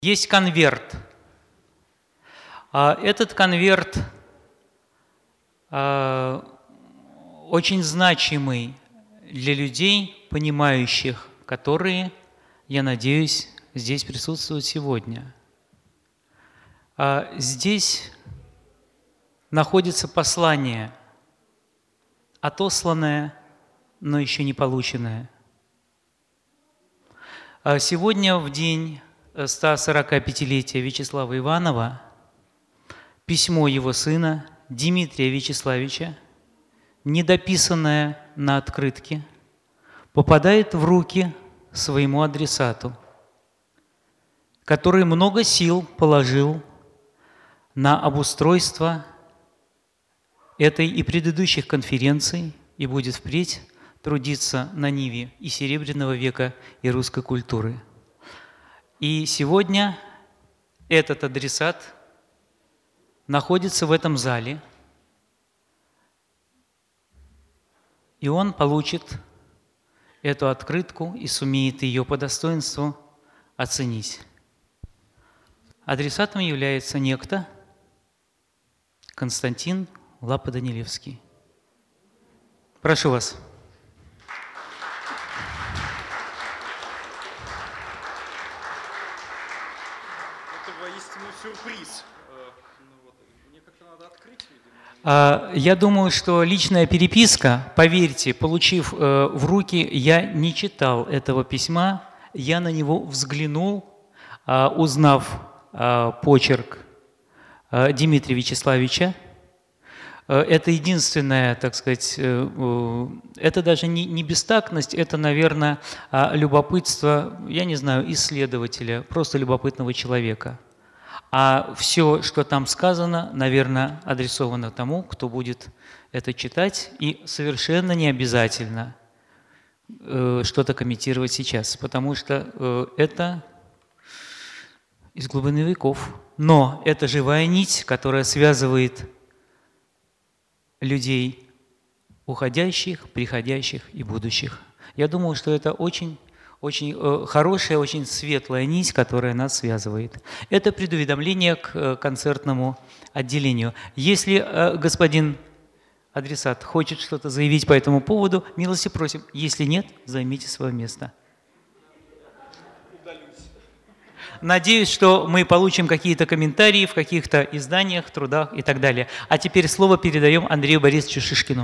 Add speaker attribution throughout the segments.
Speaker 1: Есть конверт. Этот конверт очень значимый для людей, понимающих, которые, я надеюсь, здесь присутствуют сегодня. Здесь находится послание, отосланное, но еще не полученное. Сегодня, в день 145-летия Вячеслава Иванова, письмо его сына Дмитрия Вячеславича, недописанное на открытке, попадает в руки своему адресату, который много сил положил на обустройство этой и предыдущих конференций и будет впредь трудиться на ниве и Серебряного века, и русской культуры. И сегодня этот адресат находится в этом зале, и он получит эту открытку и сумеет ее по достоинству оценить. Адресатом является некто Константин Лапа-Данилевский. Прошу вас.
Speaker 2: Это воистину сюрприз. Мне как-то надо открыть, видимо.
Speaker 1: Я думаю, что личная переписка, поверьте, получив в руки, я не читал этого письма, я на него взглянул, узнав почерк Дмитрия Вячеславича. Это единственное, так сказать, это даже не бестактность, это, наверное, любопытство, я не знаю, исследователя, просто любопытного человека. А все, что там сказано, наверное, адресовано тому, кто будет это читать, и совершенно не обязательно что-то комментировать сейчас, потому что это из глубины веков. Но это живая нить, которая связывает людей уходящих, приходящих и будущих. Я думаю, что это очень хорошая, очень светлая нить, которая нас связывает. Это предуведомление к концертному отделению. Если господин адресат хочет что-то заявить по этому поводу, милости просим. Если нет, займите свое место. Надеюсь, что мы получим какие-то комментарии в каких-то изданиях, трудах и так далее. А теперь слово передаем Андрею Борисовичу Шишкину.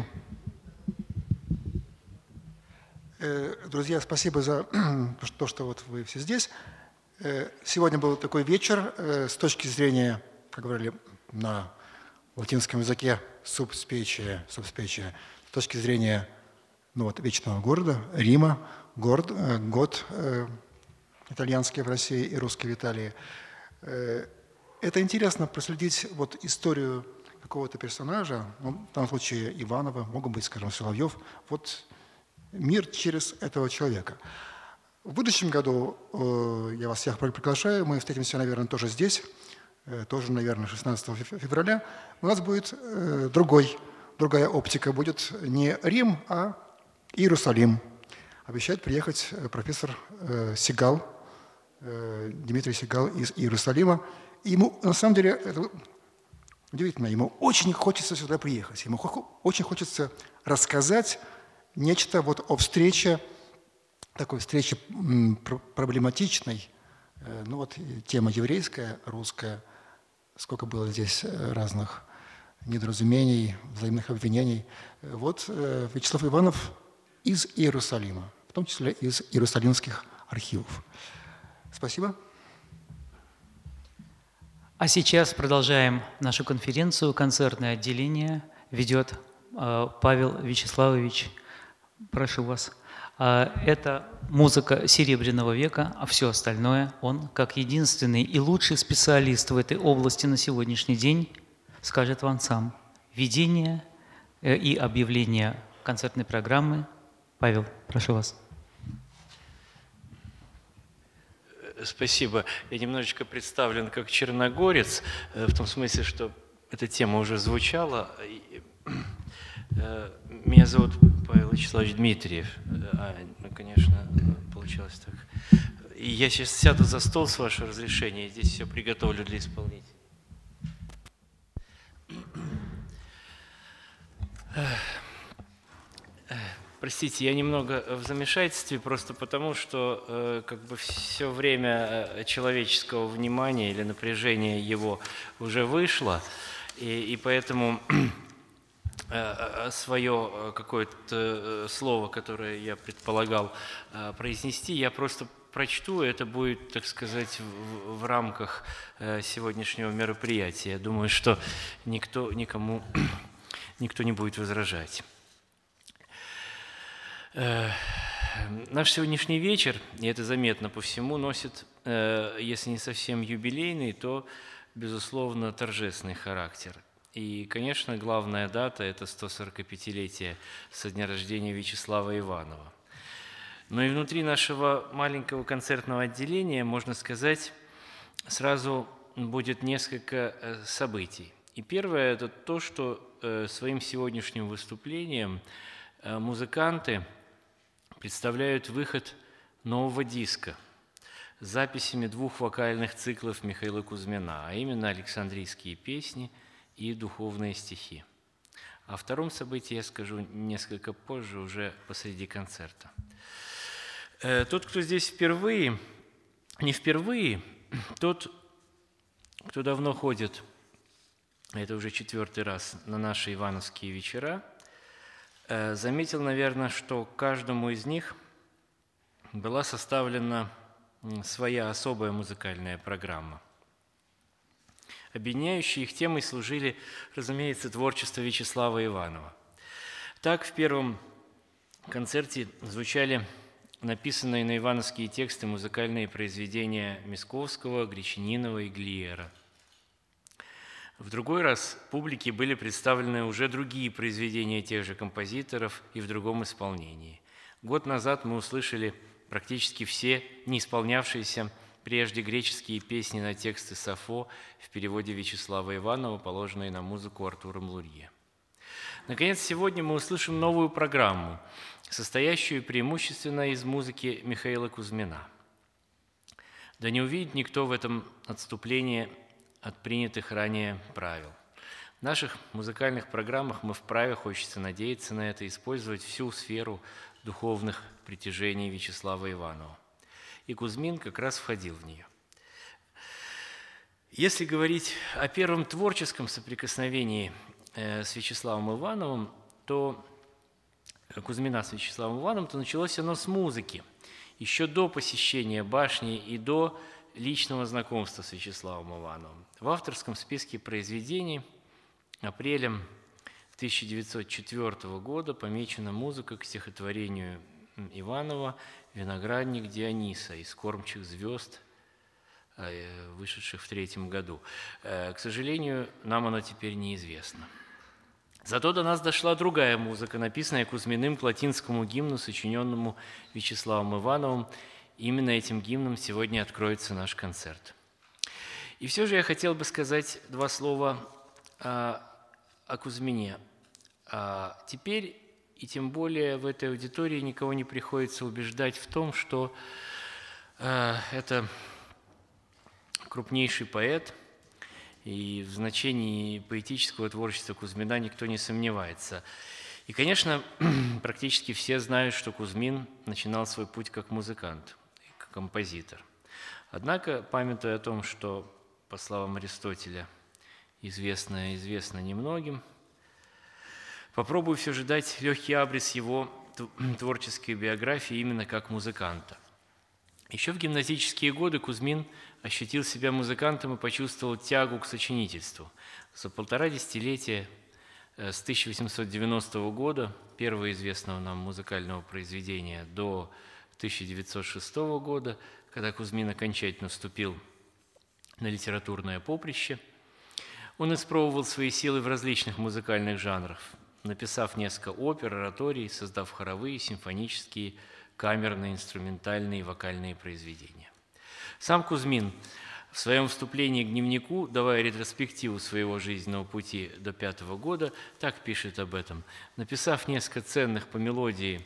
Speaker 3: Друзья, спасибо за то, что вот вы все здесь. Сегодня был такой вечер с точки зрения, как говорили на латинском языке, субспечия, с точки зрения вечного города, Рима, год итальянский в России и русский в Италии. Это интересно проследить историю какого-то персонажа, в данном случае Иванова, могут быть, скажем, Соловьев, мир через этого человека. В будущем году я вас всех приглашаю, мы встретимся, наверное, тоже здесь, тоже, наверное, 16 февраля. У нас будет другая оптика, будет не Рим, а Иерусалим. Обещает приехать профессор Сигал, Дмитрий Сигал из Иерусалима. И ему, на самом деле, это удивительно, ему очень хочется сюда приехать, ему очень хочется рассказать нечто о встрече, такой встрече проблематичной, тема еврейская, русская, сколько было здесь разных недоразумений, взаимных обвинений. Вячеслав Иванов из Иерусалима, в том числе из иерусалимских архивов. Спасибо.
Speaker 1: А сейчас продолжаем нашу конференцию. Концертное отделение ведет Павел Вячеславович. Прошу вас. Это музыка Серебряного века, а все остальное он, как единственный и лучший специалист в этой области на сегодняшний день, скажет вам сам. Ведение и объявление концертной программы. Павел, прошу вас.
Speaker 4: Спасибо. Я немножечко представлен как черногорец, в том смысле, что эта тема уже звучала. Меня зовут Павел Вячеславович Дмитриев. Конечно, получилось так. И я сейчас сяду за стол, с вашего разрешения, здесь все приготовлю для исполнителя. Простите, я немного в замешательстве, просто потому что как бы все время человеческого внимания или напряжения его уже вышло, и поэтому свое какое-то слово, которое я предполагал произнести, я просто прочту, это будет, так сказать, в рамках сегодняшнего мероприятия. Я думаю, что никто не будет возражать. Наш сегодняшний вечер, и это заметно по всему, носит, если не совсем юбилейный, то, безусловно, торжественный характер. И, конечно, главная дата – это 145-летие со дня рождения Вячеслава Иванова. Но и внутри нашего маленького концертного отделения, можно сказать, сразу будет несколько событий. И первое – это то, что своим сегодняшним выступлением музыканты представляют выход нового диска с записями 2 вокальных циклов Михаила Кузьмина, а именно «Александрийские песни» и «Духовные стихи». О втором событии я скажу несколько позже, уже посреди концерта. Тот, кто здесь впервые, не впервые, тот, кто давно ходит, это уже 4-й раз, на наши ивановские вечера, заметил, наверное, что каждому из них была составлена своя особая музыкальная программа. Объединяющей их темой служили, разумеется, творчество Вячеслава Иванова. Так, в первом концерте звучали написанные на ивановские тексты музыкальные произведения Мисковского, Гречанинова и Глиера. В другой раз публике были представлены уже другие произведения тех же композиторов и в другом исполнении. Год назад мы услышали практически все не исполнявшиеся прежде греческие песни на тексты Сафо в переводе Вячеслава Иванова, положенные на музыку Артуром Лурье. Наконец, сегодня мы услышим новую программу, состоящую преимущественно из музыки Михаила Кузьмина. Да не увидит никто в этом отступлении от принятых ранее правил. В наших музыкальных программах мы вправе, хочется надеяться на это, использовать всю сферу духовных притяжений Вячеслава Иванова. И Кузьмин как раз входил в нее. Если говорить о первом творческом соприкосновении с Вячеславом Ивановым, то Кузьмина с Вячеславом Ивановым, то началось оно с музыки. Еще до посещения башни и до личного знакомства с Вячеславом Ивановым. В авторском списке произведений апрелем 1904 года помечена музыка к стихотворению Иванова «Виноградник Диониса» из «Кормчих звезд», вышедших в 1903 году. К сожалению, нам оно теперь неизвестно. Зато до нас дошла другая музыка, написанная Кузьминым к латинскому гимну, сочиненному Вячеславом Ивановым. Именно этим гимном сегодня откроется наш концерт. И все же я хотел бы сказать 2 слова о Кузьмине. Теперь, и тем более в этой аудитории, никого не приходится убеждать в том, что это крупнейший поэт, и в значении поэтического творчества Кузьмина никто не сомневается. И, конечно, практически все знают, что Кузьмин начинал свой путь как музыкант, как композитор. Однако, памятуя о том, что, по словам Аристотеля, известно немногим, попробую все же дать легкий абрис его творческой биографии именно как музыканта. Еще в гимназические годы Кузьмин ощутил себя музыкантом и почувствовал тягу к сочинительству. За 1,5 десятилетия с 1890 года, первого известного нам музыкального произведения, до 1906 года, когда Кузьмин окончательно вступил на литературное поприще, он испробовал свои силы в различных музыкальных жанрах, написав несколько опер, ораторий, создав хоровые, симфонические, камерные, инструментальные и вокальные произведения. Сам Кузьмин в своем вступлении к дневнику, давая ретроспективу своего жизненного пути до 5-го года, так пишет об этом. Написав несколько ценных по мелодии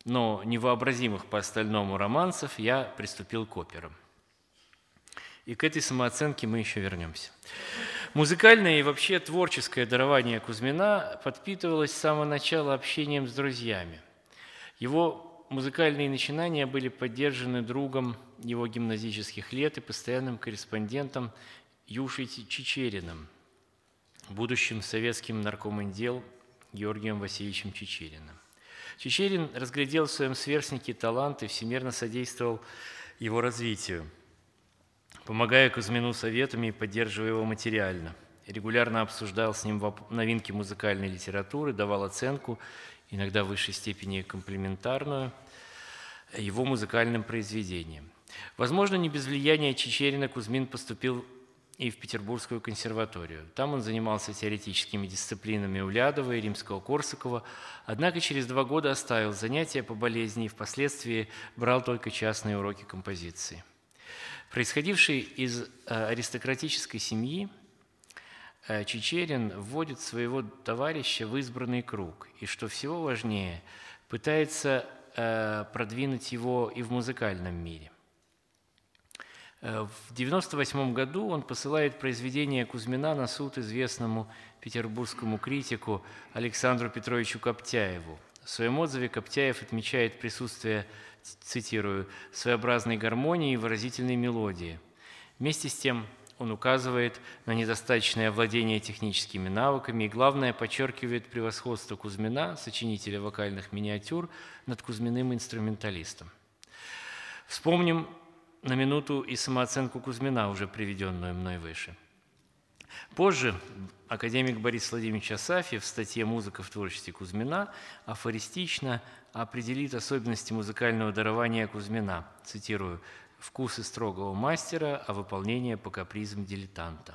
Speaker 4: но невообразимых по остальному романсов я приступил к операм. И к этой самооценке мы еще вернемся. Музыкальное и вообще творческое дарование Кузьмина подпитывалось с самого начала общением с друзьями. Его музыкальные начинания были поддержаны другом его гимназических лет и постоянным корреспондентом Юшей Чичериным, будущим советским наркомендел Георгием Васильевичем Чичериным. Чичерин разглядел в своем сверстнике талант и всемирно содействовал его развитию, помогая Кузьмину советами и поддерживая его материально. Регулярно обсуждал с ним новинки музыкальной литературы, давал оценку, иногда в высшей степени комплиментарную, его музыкальным произведениям. Возможно, не без влияния Чичерина Кузьмин поступил и в Петербургскую консерваторию. Там он занимался теоретическими дисциплинами Улядова и Римского-Корсакова, однако через 2 года оставил занятия по болезни и впоследствии брал только частные уроки композиции. Происходивший из аристократической семьи, Чичерин вводит своего товарища в избранный круг и, что всего важнее, пытается продвинуть его и в музыкальном мире. В 1998 году он посылает произведение Кузьмина на суд известному петербургскому критику Александру Петровичу Коптяеву. В своем отзыве Коптяев отмечает присутствие, цитирую, «своеобразной гармонии и выразительной мелодии». Вместе с тем он указывает на недостаточное владение техническими навыками и, главное, подчеркивает превосходство Кузьмина, сочинителя вокальных миниатюр, над Кузьминым инструменталистом. Вспомним на минуту и самооценку Кузьмина, уже приведенную мной выше. Позже академик Борис Владимирович Асафьев в статье «Музыка в творчестве Кузьмина» афористично определит особенности музыкального дарования Кузьмина, цитирую, «вкусы строгого мастера, а выполнение по капризам дилетанта».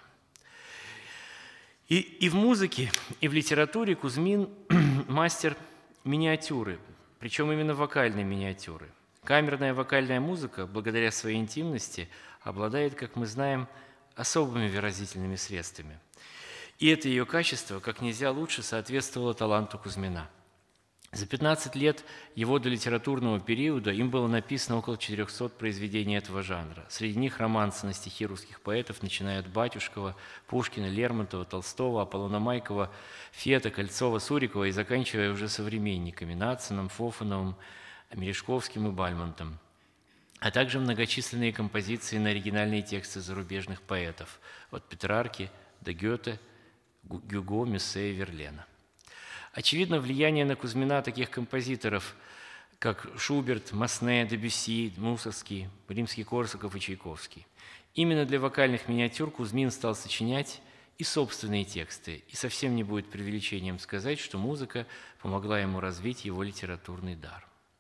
Speaker 4: И в музыке, и в литературе Кузьмин мастер миниатюры, причем именно вокальной миниатюры. Камерная вокальная музыка, благодаря своей интимности, обладает, как мы знаем, особыми выразительными средствами. И это ее качество как нельзя лучше соответствовало таланту Кузьмина. За 15 лет его долитературного периода им было написано около 400 произведений этого жанра. Среди них романсы на стихи русских поэтов, начиная от Батюшкова, Пушкина, Лермонтова, Толстого, Аполлона Майкова, Фета, Кольцова, Сурикова и заканчивая уже современниками Нациным, Фофановым, Мережковским и Бальмонтом, а также многочисленные композиции на оригинальные тексты зарубежных поэтов от Петрарки до Гёте, Гюго, Мюссе и Верлена. Очевидно, влияние на Кузьмина таких композиторов, как Шуберт, Масне, Дебюсси, Мусоргский, Римский-Корсаков и Чайковский. Именно для вокальных миниатюр Кузьмин стал сочинять и собственные тексты, и совсем не будет преувеличением сказать, что музыка помогла ему развить его литературный дар.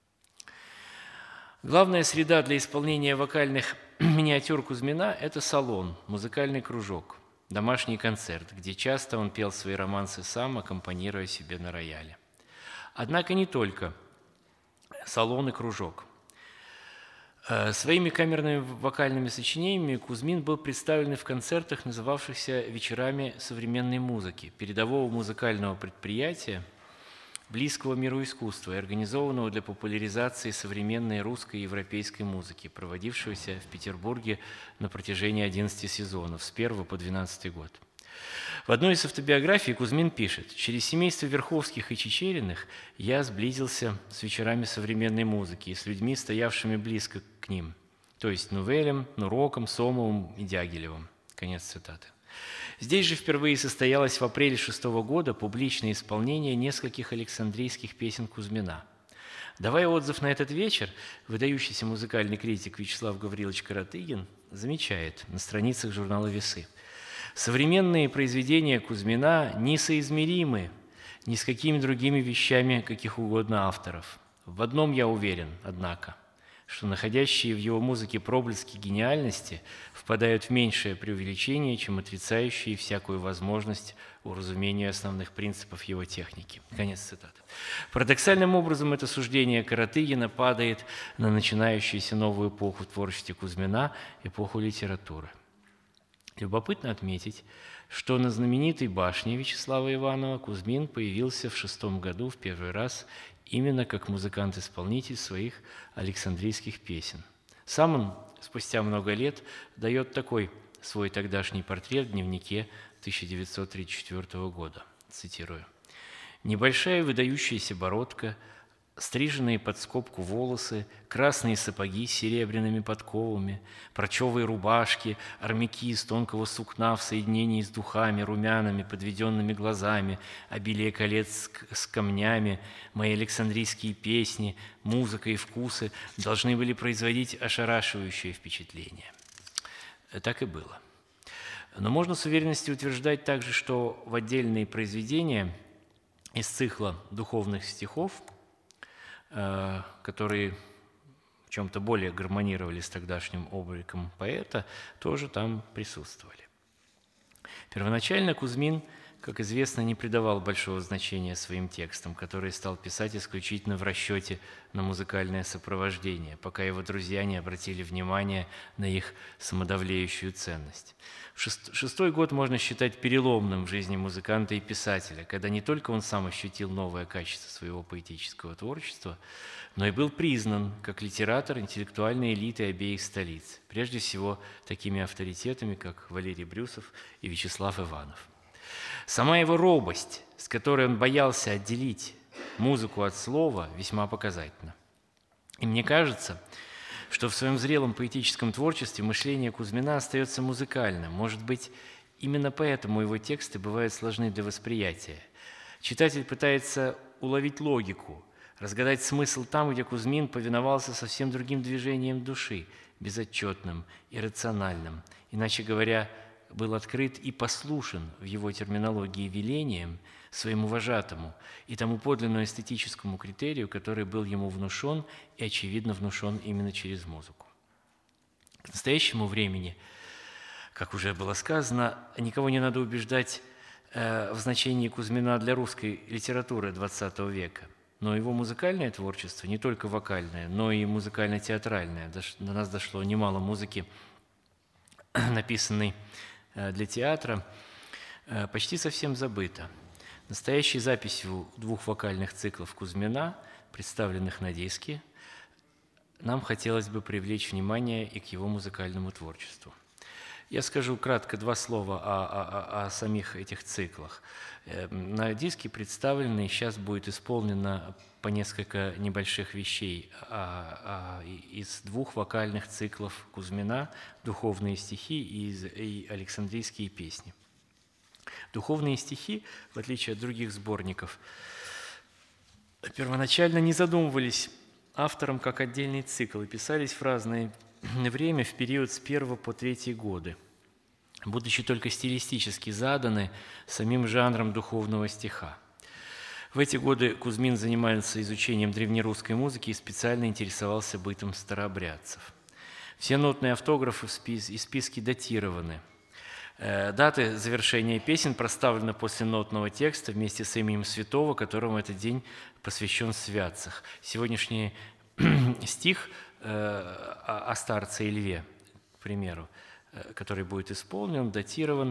Speaker 4: Главная среда для исполнения вокальных миниатюр Кузьмина – это салон, музыкальный кружок, домашний концерт, где часто он пел свои романсы сам, аккомпанируя себе на рояле. Однако не только салон и кружок. Своими камерными вокальными сочинениями Кузьмин был представлен в концертах, называвшихся «Вечерами современной музыки», передового музыкального предприятия, близкого миру искусства и организованного для популяризации современной русской и европейской музыки, проводившегося в Петербурге на протяжении 11 сезонов с 1 по 12 год. В одной из автобиографий Кузьмин пишет: «Через семейство Верховских и Чичериных я сблизился с вечерами современной музыки и с людьми, стоявшими близко к ним, то есть Нувелем, Нуроком, Сомовым и Дягилевым». Конец цитаты. Здесь же впервые состоялось в апреле 1906 года публичное исполнение нескольких александрийских песен Кузьмина. Давая отзыв на этот вечер, выдающийся музыкальный критик Вячеслав Гаврилович Каратыгин замечает на страницах журнала «Весы»: «Современные произведения Кузьмина несоизмеримы ни с какими другими вещами каких угодно авторов. В одном я уверен, однако, что находящие в его музыке проблески гениальности впадают в меньшее преувеличение, чем отрицающие всякую возможность уразумения основных принципов его техники». Конец цитаты. Парадоксальным образом это суждение Каратыгина падает на начинающуюся новую эпоху в творчестве Кузьмина, эпоху литературы. Любопытно отметить, что на знаменитой башне Вячеслава Иванова Кузьмин появился в 6 году в первый раз именно как музыкант-исполнитель своих александрийских песен. Сам он спустя много лет дает такой свой тогдашний портрет в дневнике 1934 года, цитирую. «Небольшая выдающаяся бородка, стриженные под скобку волосы, красные сапоги с серебряными подковами, парчевые рубашки, армяки из тонкого сукна в соединении с духами, румянами, подведенными глазами, обилие колец с камнями, мои александрийские песни, музыка и вкусы должны были производить ошарашивающее впечатление». Так и было. Но можно с уверенностью утверждать также, что в отдельные произведения из цикла духовных стихов, которые в чем-то более гармонировали с тогдашним обликом поэта, тоже там присутствовали. Первоначально Кузьмин, как известно, не придавал большого значения своим текстам, которые стал писать исключительно в расчете на музыкальное сопровождение, пока его друзья не обратили внимание на их самодовлеющую ценность. Шестой год можно считать переломным в жизни музыканта и писателя, когда не только он сам ощутил новое качество своего поэтического творчества, но и был признан как литератор интеллектуальной элиты обеих столиц, прежде всего такими авторитетами, как Валерий Брюсов и Вячеслав Иванов. Сама его робость, с которой он боялся отделить музыку от слова, весьма показательна. И мне кажется, что в своем зрелом поэтическом творчестве мышление Кузьмина остается музыкальным. Может быть, именно поэтому его тексты бывают сложны для восприятия. Читатель пытается уловить логику, разгадать смысл там, где Кузьмин повиновался совсем другим движениям души, безотчетным, иррациональным, иначе говоря, был открыт и послушен в его терминологии велением своему вожатому и тому подлинному эстетическому критерию, который был ему внушен и, очевидно, внушен именно через музыку. К настоящему времени, как уже было сказано, никого не надо убеждать в значении Кузьмина для русской литературы XX века. Но его музыкальное творчество, не только вокальное, но и музыкально-театральное, до нас дошло немало музыки, написанной для театра, почти совсем забыто. Настоящей записью 2 вокальных циклов Кузьмина, представленных на диске, нам хотелось бы привлечь внимание и к его музыкальному творчеству. Я скажу кратко 2 слова о самих этих циклах. На диске представлено, и сейчас будет исполнено по несколько небольших вещей из 2 вокальных циклов Кузьмина «Духовные стихи» и «Александрийские песни». Духовные стихи, в отличие от других сборников, первоначально не задумывались автором как отдельный цикл и писались в разное время в период с 1 по 3 годы, будучи только стилистически заданы самим жанром духовного стиха. В эти годы Кузьмин занимался изучением древнерусской музыки и специально интересовался бытом старообрядцев. Все нотные автографы и списки датированы. Даты завершения песен проставлены после нотного текста вместе с именем святого, которому этот день посвящен в святцах. Сегодняшний стих о старце и льве, к примеру, который будет исполнен, датирован,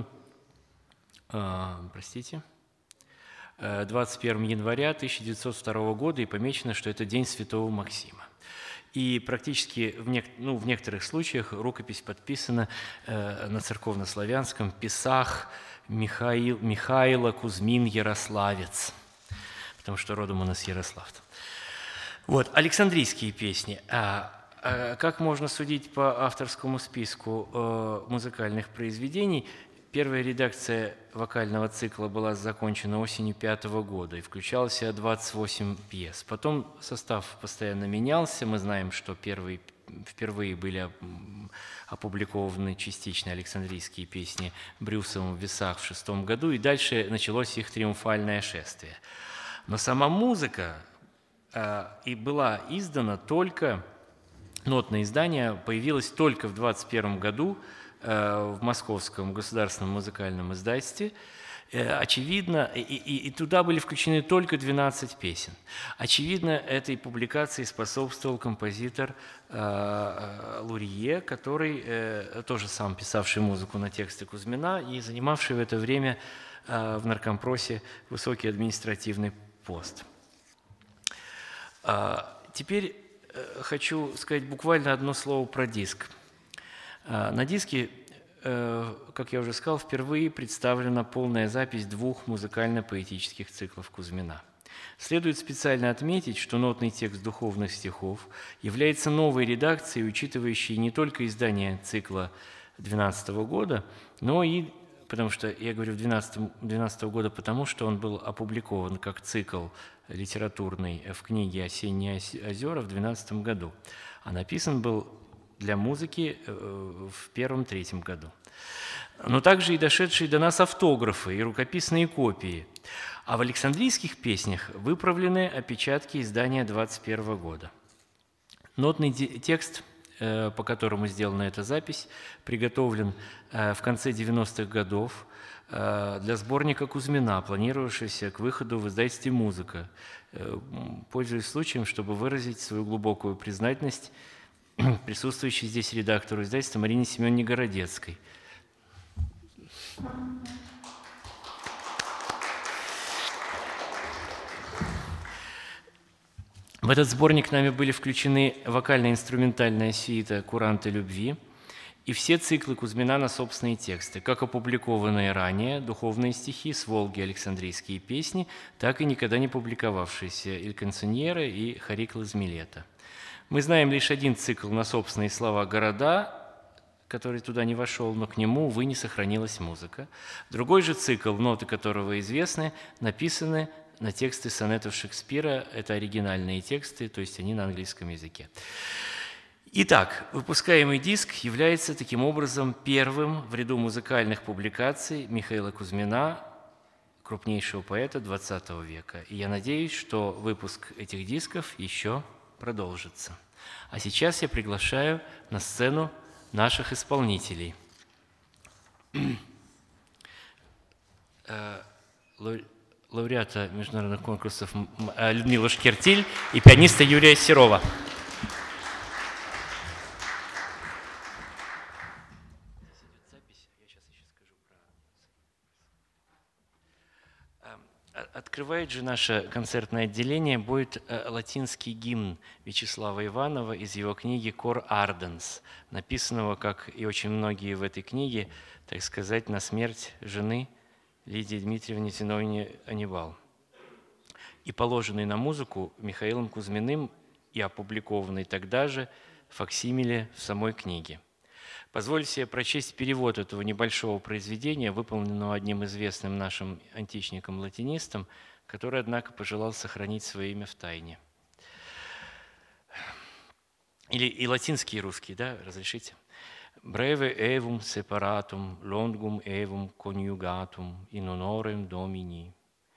Speaker 4: 21 января 1902 года и помечено, что это день святого Максима. И практически в некоторых случаях рукопись подписана на церковнославянском «Писах Михаила Кузьмин Ярославец», потому что родом у нас Ярослав. Вот, Александрийские песни. Как можно судить по авторскому списку музыкальных произведений, первая редакция вокального цикла была закончена осенью 5 года и включала в себя 28 пьес. Потом состав постоянно менялся. Мы знаем, что впервые были опубликованы частично александрийские песни Брюсовым в «Весах» в 6 году, и дальше началось их триумфальное шествие. Но сама музыка и была издана только, нотное издание появилось только в 21 году в Московском государственном музыкальном издательстве, Очевидно, и туда были включены только 12 песен. Очевидно, этой публикации способствовал композитор Лурье, который тоже сам писавший музыку на тексты Кузьмина и занимавший в это время в наркомпросе высокий административный пост. Теперь хочу сказать буквально одно слово про диск. На диске, как я уже сказал, впервые представлена полная запись 2 музыкально-поэтических циклов Кузьмина. Следует специально отметить, что нотный текст духовных стихов является новой редакцией, учитывающей не только издание цикла 2012 года, но и, потому что я говорю 2012 года, потому что он был опубликован как цикл литературный в книге «Осенние озера» в 2012 году, а написан был для музыки в 2001-2003 году. Но также и дошедшие до нас автографы и рукописные копии. А в Александрийских песнях выправлены опечатки издания 2021 года. Нотный текст, по которому сделана эта запись, приготовлен в конце 90-х годов для сборника Кузьмина, планировавшегося к выходу в издательстве «Музыка». Пользуясь случаем, чтобы выразить свою глубокую признательность присутствующей здесь редактору издательства Марине Семеновне Городецкой. В этот сборник нами были включены вокально-инструментальная сюита «Куранты любви» и все циклы Кузьмина на собственные тексты, как опубликованные ранее духовные стихи с Волги Александрийские песни, так и никогда не публиковавшиеся «Иль канцоньере» и «Харикл из Милета». Мы знаем лишь один цикл на собственные слова «Города», который туда не вошел, но к нему, увы, не сохранилась музыка. Другой же цикл, ноты которого известны, написаны на тексты сонетов Шекспира. Это оригинальные тексты, то есть они на английском языке. Итак, выпускаемый диск является таким образом первым в ряду музыкальных публикаций Михаила Кузьмина, крупнейшего поэта XX века. И я надеюсь, что выпуск этих дисков еще продолжится. А сейчас я приглашаю на сцену наших исполнителей. Лауреата международных конкурсов Людмила Шкертиль и пианиста Юрия Серова. Открывает же наше концертное отделение будет латинский гимн Вячеслава Иванова из его книги «Cor Ardens», написанного, как и очень многие в этой книге, так сказать, на смерть жены Лидии Дмитриевны Зиновьевны Анибал. И положенный на музыку Михаилом Кузьминым и опубликованный тогда же факсимиле в самой книге. Позвольте себе прочесть перевод этого небольшого произведения, выполненного одним известным нашим античником-латинистом, который, однако, пожелал сохранить свое имя в тайне. Или и латинский, и русский, да, разрешите? «Breve evum separatum, longum evum coniugatum, in honorem Domini,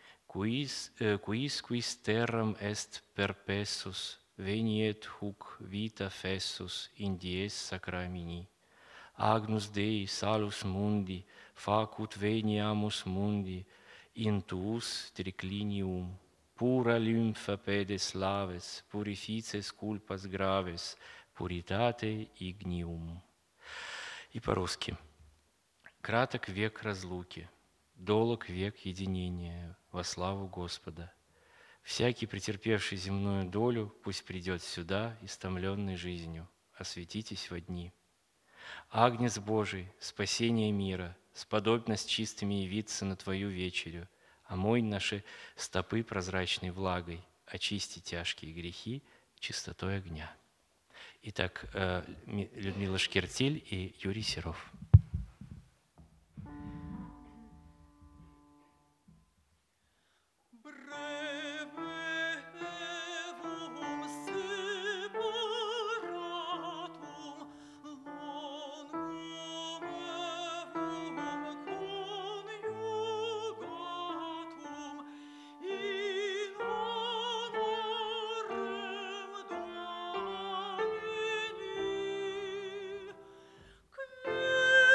Speaker 4: quis terram est perpessus, veniet huc vita fessus in dies sacramini. Agnus Dei salus mundi, facut veniamus mundi, in tuus triclinium, pura lympha pedes laves, purifices culpas graves, puritate ignium». И по-русски. «Краток век разлуки, долог век единения во славу Господа. Всякий, претерпевший земную долю, пусть придет сюда, истомленный жизнью, осветитесь во дни. Агнец Божий, спасение мира, сподобь нас чистыми явиться на Твою вечерю, омой наши стопы прозрачной влагой, очисти тяжкие грехи чистотой огня». Итак, Людмила Шкертиль и Юрий Серов.
Speaker 5: Quis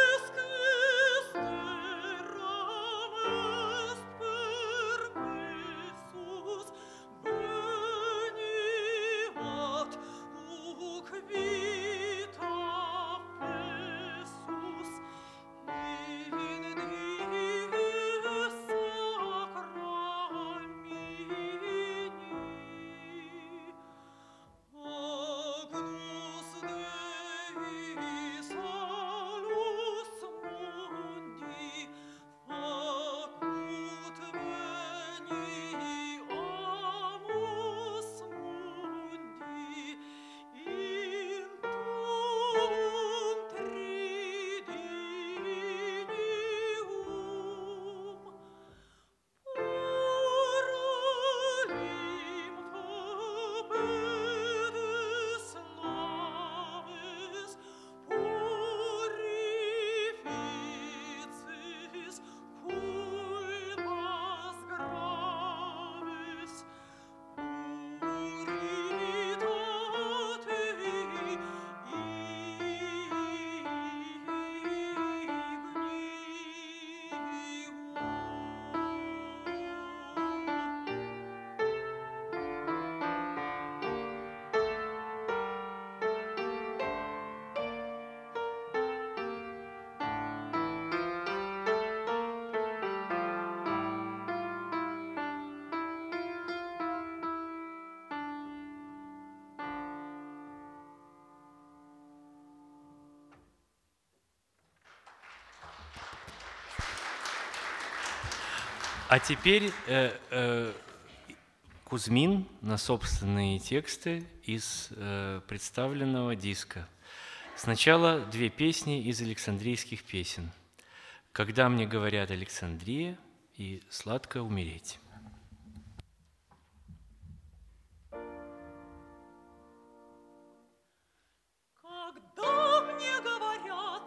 Speaker 4: А теперь Кузьмин на собственные тексты из представленного диска. Сначала 2 песни из Александрийских песен. «Когда мне говорят Александрия» и «Сладко умереть».
Speaker 5: Когда мне говорят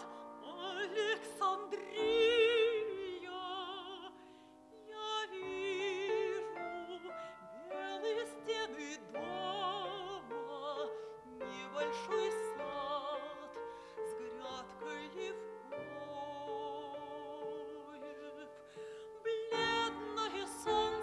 Speaker 5: Александрия, я вижу белые стены дома, небольшой сад с грядкой левкоев, бледное солнце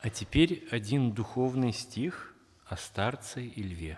Speaker 4: А теперь один духовный стих о старце и льве.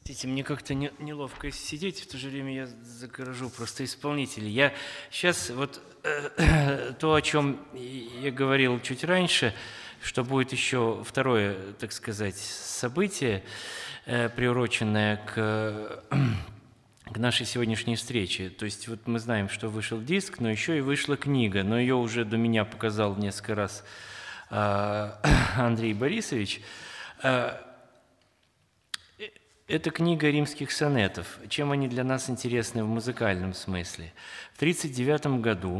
Speaker 4: Простите, мне как-то неловко сидеть, в то же время я загоражу просто исполнителей. Я сейчас вот то, о чем я говорил чуть раньше, что будет еще второе, так сказать, событие, приуроченное к нашей сегодняшней встрече. То есть вот мы знаем, что вышел диск, но еще и вышла книга, но ее уже до меня показал несколько раз Андрей Борисович. Это книга римских сонетов. Чем они для нас интересны в музыкальном смысле? В 1939 году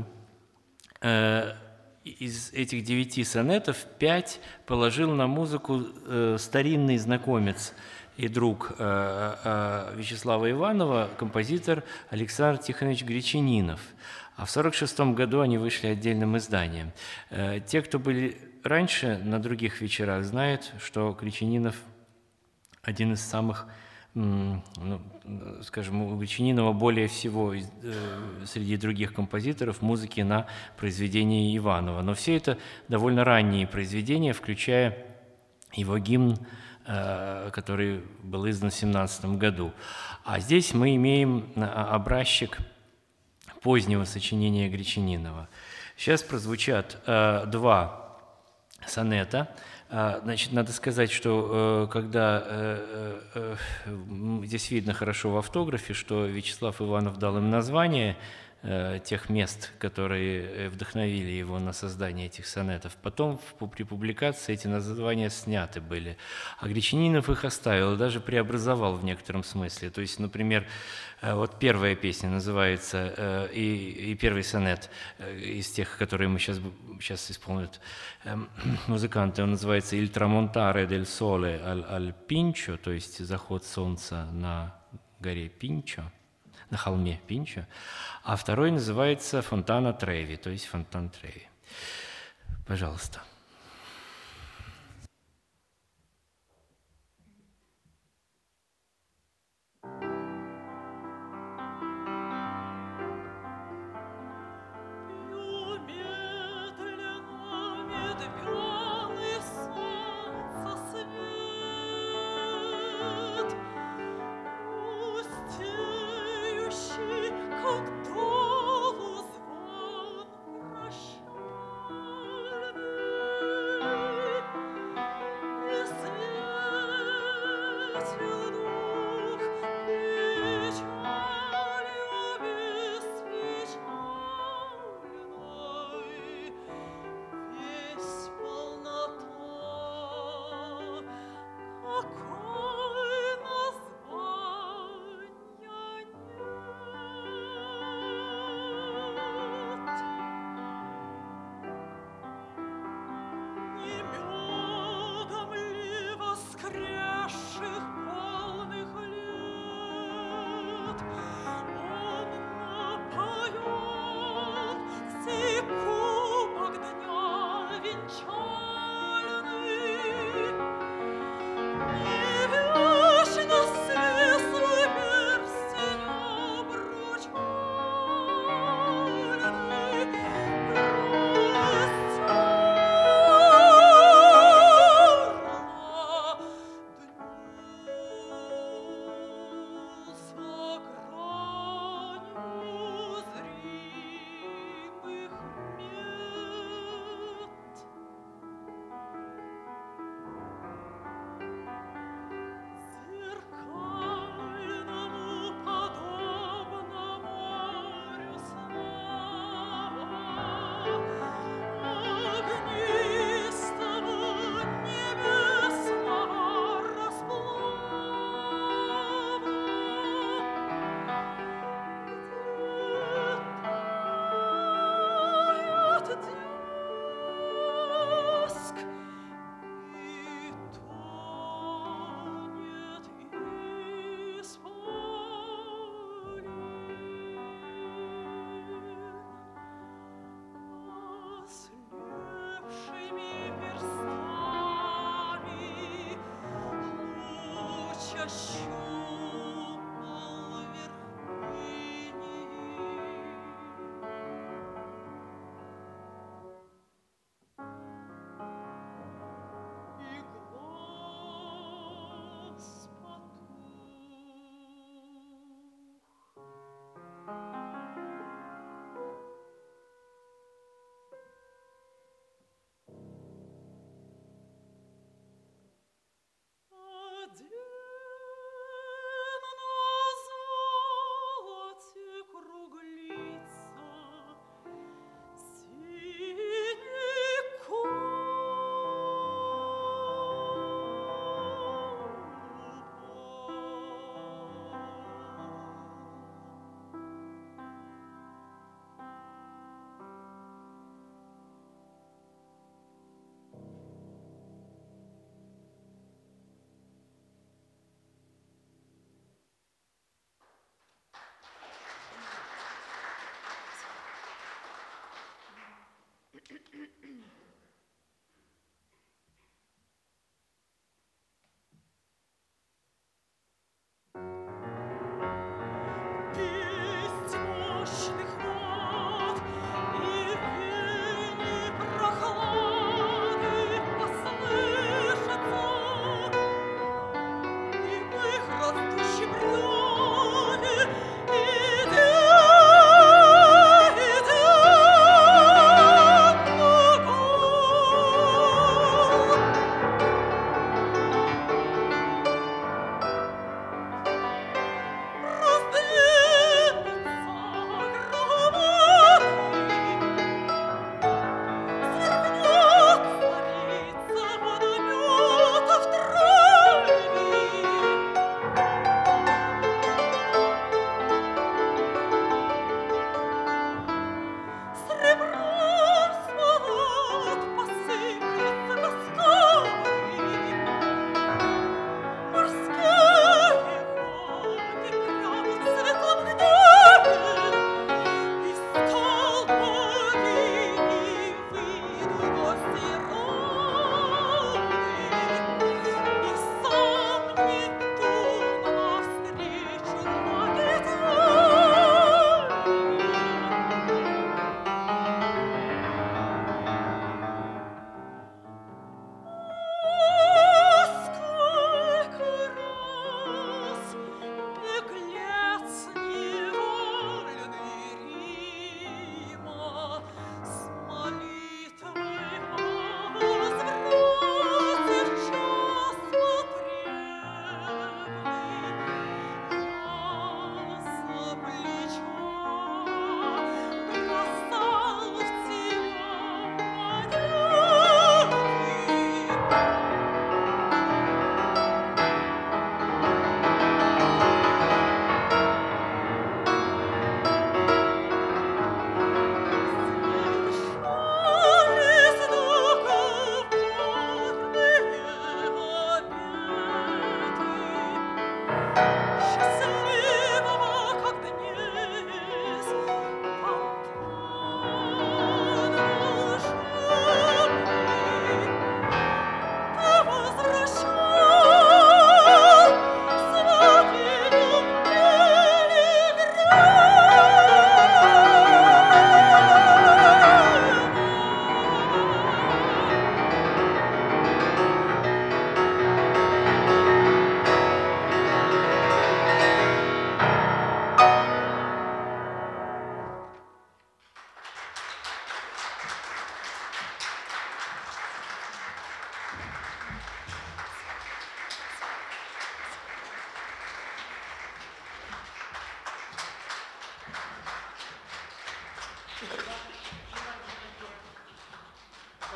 Speaker 4: из этих 9 сонетов 5 положил на музыку старинный знакомец и друг Вячеслава Иванова, композитор Александр Тихонович Гречанинов. А в 1946 году они вышли отдельным изданием. Те, кто были раньше на других вечерах, знают, что Гречанинов один из самых, скажем, у Гречанинова более всего среди других композиторов музыки на произведения Иванова. Но все это довольно ранние произведения, включая его гимн, который был издан в 1917 году. А здесь мы имеем образчик позднего сочинения Гречанинова. Сейчас прозвучат 2 сонета. Значит, надо сказать, что когда здесь видно хорошо в автографе, что Вячеслав Иванов дал им название тех мест, которые вдохновили его на создание этих сонетов. Потом при публикации эти названия сняты были. А Гречанинов их оставил и даже преобразовал в некотором смысле. То есть, например, вот первая песня называется, и первый сонет из тех, которые мы сейчас исполнят музыканты, он называется «Il tramontare del sole al Pincio», то есть «Заход солнца на горе Пинчо», на холме Пинчо, а второй называется «Фонтана Треви», то есть «Фонтан Треви». Пожалуйста.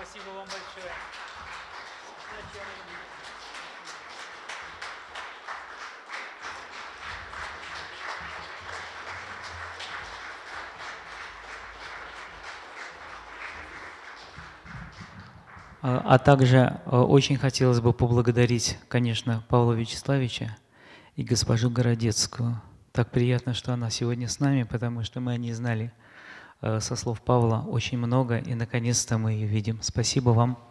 Speaker 1: Спасибо вам большое. А также очень хотелось бы поблагодарить, конечно, Павла Вячеславовича и госпожу Городецкую. Так приятно, что она сегодня с нами, потому что мы о ней знали со слов Павла очень много, и наконец-то мы ее видим. Спасибо вам.